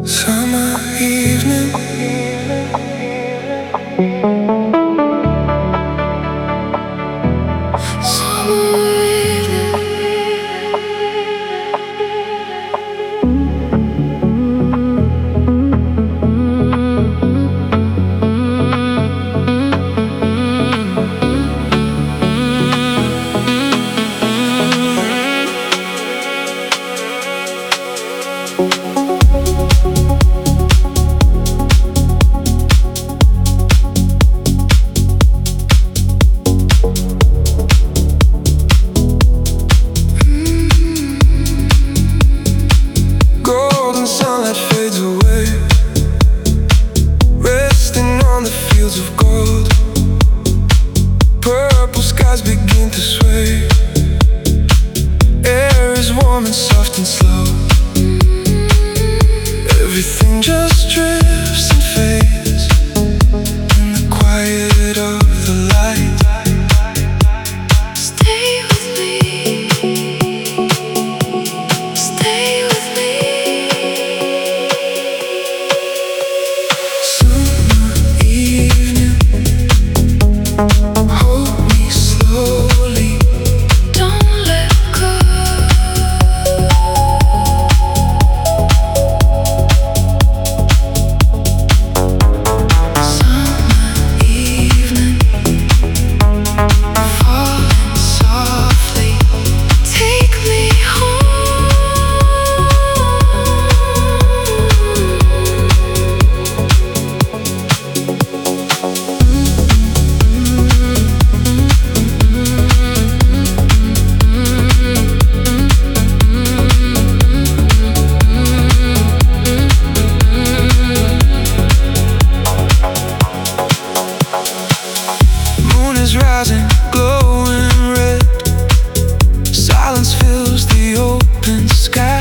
Summer evening, golden sunlight fades away, resting on the fields of gold. Purple skies begin to sway, air is warm and soft and slow. Everything just drifts and fades in the quiet of the light. Stay with me, stay with me. Summer evening, hold me slowly. Don't let go. Summer evening, falling softly. Take me home. Moon is rising, glowing red. Silence fills the open sky.